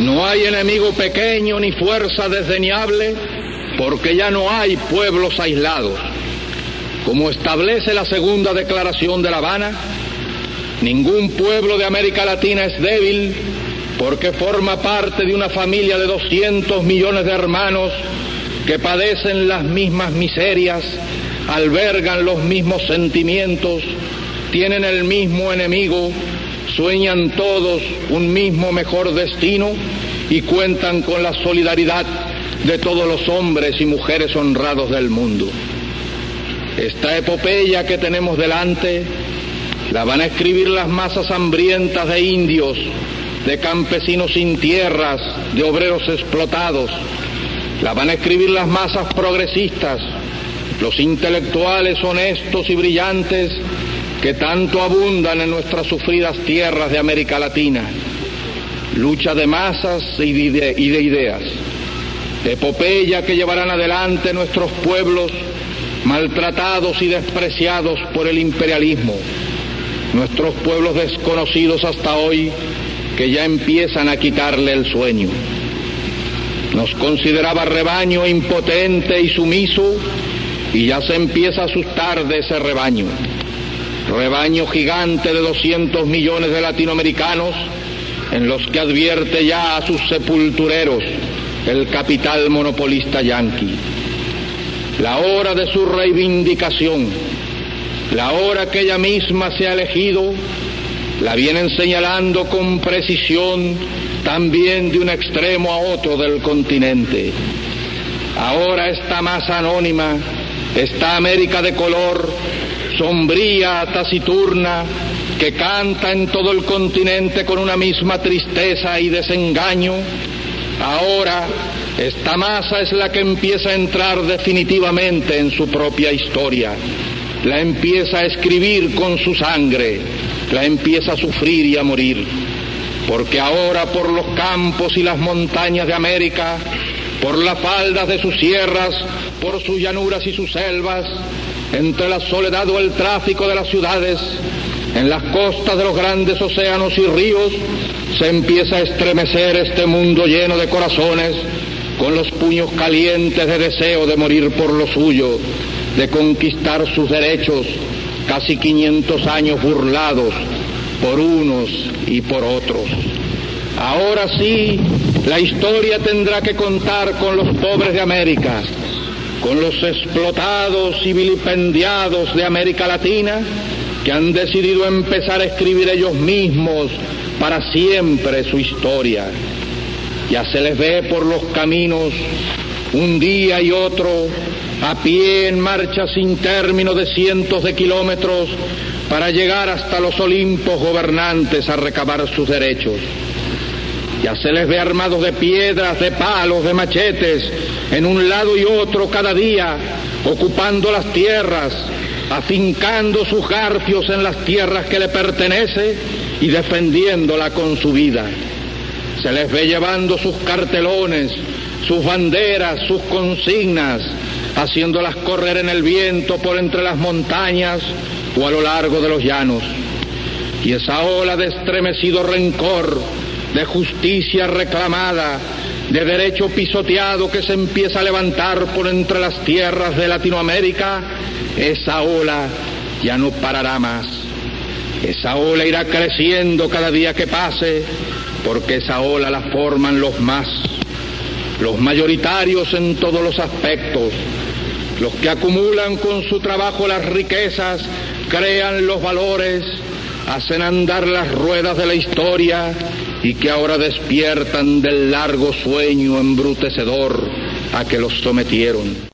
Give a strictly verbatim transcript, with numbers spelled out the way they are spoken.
No hay enemigo pequeño ni fuerza desdeñable, porque ya no hay pueblos aislados. Como establece la segunda declaración de La Habana, ningún pueblo de América Latina es débil, porque forma parte de una familia de doscientos millones de hermanos que padecen las mismas miserias, albergan los mismos sentimientos, tienen el mismo enemigo, sueñan todos un mismo mejor destino y cuentan con la solidaridad de todos los hombres y mujeres honrados del mundo. Esta epopeya que tenemos delante la van a escribir las masas hambrientas de indios, de campesinos sin tierras, de obreros explotados. La van a escribir las masas progresistas, los intelectuales honestos y brillantes que tanto abundan en nuestras sufridas tierras de América Latina. Lucha de masas y de, y de ideas. Epopeya que llevarán adelante nuestros pueblos maltratados y despreciados por el imperialismo. Nuestros pueblos desconocidos hasta hoy que ya empiezan a quitarle el sueño. Nos consideraba rebaño impotente y sumiso y ya se empieza a asustar de ese rebaño. Rebaño gigante de doscientos millones de latinoamericanos en los que advierte ya a sus sepultureros el capital monopolista yanqui. La hora de su reivindicación, la hora que ella misma se ha elegido, la vienen señalando con precisión también de un extremo a otro del continente. Ahora esta masa anónima, esta América de color, sombría, taciturna, que canta en todo el continente con una misma tristeza y desengaño, ahora esta masa es la que empieza a entrar definitivamente en su propia historia, la empieza a escribir con su sangre, la empieza a sufrir y a morir, porque ahora por los campos y las montañas de América, por las faldas de sus sierras, por sus llanuras y sus selvas, entre la soledad o el tráfico de las ciudades, en las costas de los grandes océanos y ríos, se empieza a estremecer este mundo lleno de corazones, con los puños calientes de deseo de morir por lo suyo, de conquistar sus derechos, casi quinientos años burlados por unos y por otros. Ahora sí, la historia tendrá que contar con los pobres de América, con los explotados y vilipendiados de América Latina, que han decidido empezar a escribir ellos mismos para siempre su historia. Ya se les ve por los caminos, un día y otro, a pie en marcha sin término de cientos de kilómetros, para llegar hasta los Olimpos gobernantes a recabar sus derechos. Ya se les ve armados de piedras, de palos, de machetes, en un lado y otro cada día, ocupando las tierras, afincando sus garfios en las tierras que le pertenece y defendiéndola con su vida. Se les ve llevando sus cartelones, sus banderas, sus consignas, haciéndolas correr en el viento por entre las montañas o a lo largo de los llanos. Y esa ola de estremecido rencor, de justicia reclamada, de derecho pisoteado que se empieza a levantar por entre las tierras de Latinoamérica, esa ola ya no parará más. Esa ola irá creciendo cada día que pase, porque esa ola la forman los más, los mayoritarios en todos los aspectos, los que acumulan con su trabajo las riquezas, crean los valores, hacen andar las ruedas de la historia y que ahora despiertan del largo sueño embrutecedor a que los sometieron.